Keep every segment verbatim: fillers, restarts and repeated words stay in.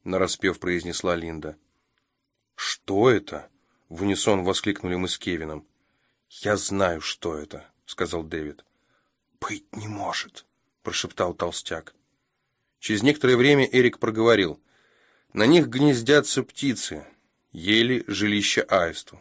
нараспев произнесла Линда. «Что это?» — в унисон воскликнули мы с Кевином. «Я знаю, что это», — сказал Дэвид. «Быть не может», — прошептал толстяк. Через некоторое время Эрик проговорил. «На них гнездятся птицы, ели жилище аисту».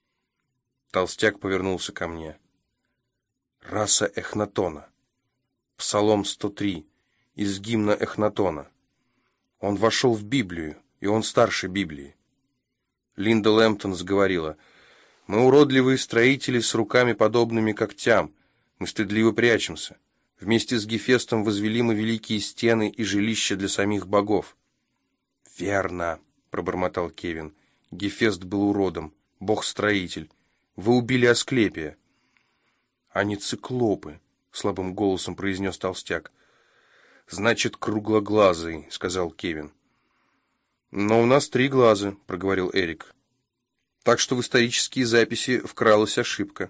Толстяк повернулся ко мне. «Раса Эхнатона. Псалом сто три. Из гимна Эхнатона. Он вошел в Библию, и он старше Библии». Линда Лэмптон заговорила. «Мы уродливые строители с руками, подобными когтям. Мы стыдливо прячемся. Вместе с Гефестом возвели мы великие стены и жилища для самих богов». «Верно», — пробормотал Кевин. «Гефест был уродом, бог-строитель. Вы убили Асклепия». «Они циклопы», — слабым голосом произнес толстяк. «Значит, круглоглазый», — сказал Кевин. «Но у нас три глаза», — проговорил Эрик. «Так что в исторические записи вкралась ошибка».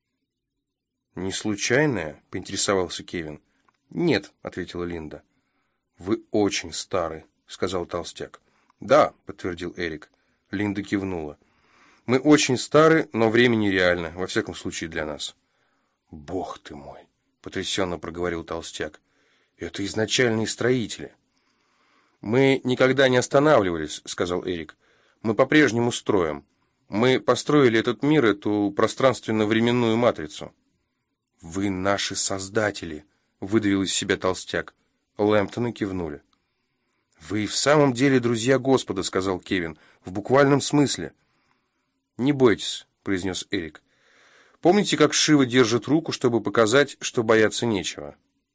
«Не случайная?» — поинтересовался Кевин. «Нет», — ответила Линда. «Вы очень стары», — сказал толстяк. «Да», — подтвердил Эрик. Линда кивнула. «Мы очень стары, но время нереально, во всяком случае для нас». «Бог ты мой!» — потрясенно проговорил толстяк. «Это изначальные строители». «Мы никогда не останавливались», — сказал Эрик. «Мы по-прежнему строим. Мы построили этот мир, эту пространственно-временную матрицу». «Вы наши создатели», — выдавил из себя толстяк. Лэмптоны кивнули. «Вы в самом деле друзья Господа», — сказал Кевин. «В буквальном смысле». «Не бойтесь», — произнес Эрик. «Помните, как Шива держит руку, чтобы показать, что бояться нечего?»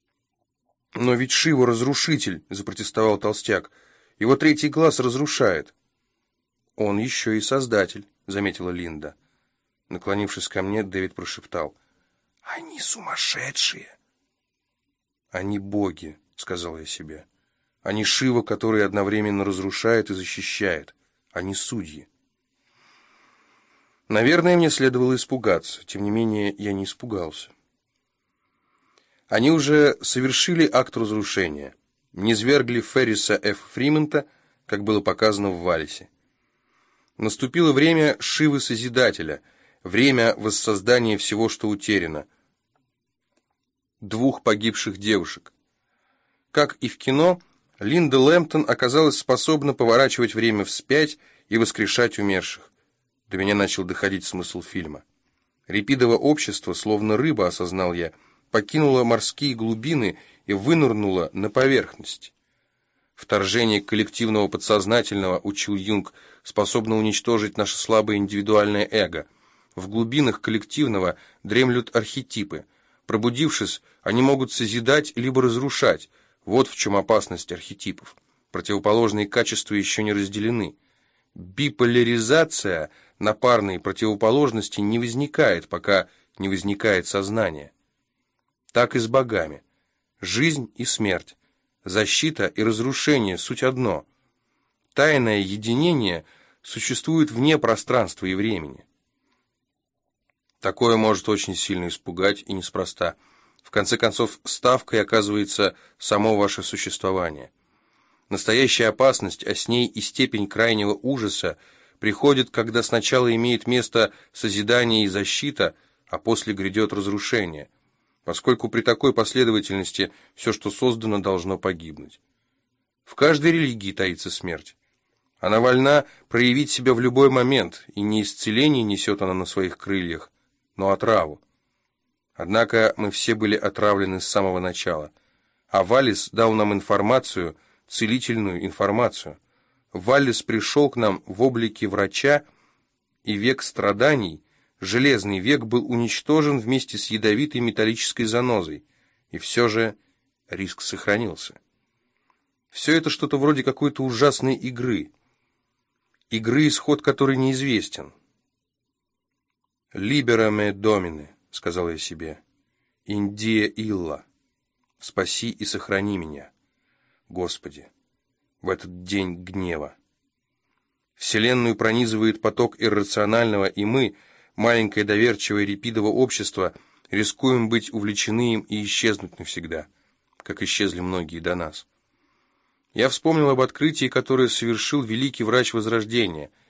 «Но ведь Шива разрушитель», — запротестовал толстяк. «Его третий глаз разрушает». «Он еще и создатель», — заметила Линда. Наклонившись ко мне, Дэвид прошептал. «Они сумасшедшие!» «Они боги», — сказал я себе. «Они Шива, который одновременно разрушает и защищает. Они судьи». Наверное, мне следовало испугаться. Тем не менее, я не испугался. Они уже совершили акт разрушения. Низвергли Ферриса Ф. Фримонта, как было показано в Валлисе. Наступило время Шивы-Созидателя, время воссоздания всего, что утеряно. Двух погибших девушек. Как и в кино, Линда Лэмптон оказалась способна поворачивать время вспять и воскрешать умерших. До меня начал доходить смысл фильма. Репидово общество, словно рыба, осознал я, покинуло морские глубины и вынырнуло на поверхность. Вторжение коллективного подсознательного, учил Юнг, способно уничтожить наше слабое индивидуальное эго. В глубинах коллективного дремлют архетипы. Пробудившись, они могут созидать либо разрушать. Вот в чем опасность архетипов. Противоположные качества еще не разделены. Биполяризация на парные противоположности не возникает, пока не возникает сознание. Так и с богами. Жизнь и смерть, защита и разрушение – суть одно. Тайное единение существует вне пространства и времени. Такое может очень сильно испугать, и неспроста. В конце концов, ставкой оказывается само ваше существование. Настоящая опасность, а с ней и степень крайнего ужаса, приходит, когда сначала имеет место созидание и защита, а после грядет разрушение, поскольку при такой последовательности все, что создано, должно погибнуть. В каждой религии таится смерть. Она вольна проявить себя в любой момент, и не исцеление несет она на своих крыльях, но отраву. Однако мы все были отравлены с самого начала, а Валлис дал нам информацию, целительную информацию. Валлис пришел к нам в облике врача, и век страданий, железный век, был уничтожен вместе с ядовитой металлической занозой, и все же риск сохранился. Все это что-то вроде какой-то ужасной игры, игры, исход которой неизвестен. «Libera me Domine», — сказал я себе, «Индия Илла», «Спаси и сохрани меня, Господи, в этот день гнева». Вселенную пронизывает поток иррационального, и мы, маленькое доверчивое репидово общество, рискуем быть увлечены им и исчезнуть навсегда, как исчезли многие до нас. Я вспомнил об открытии, которое совершил великий врач Возрождения.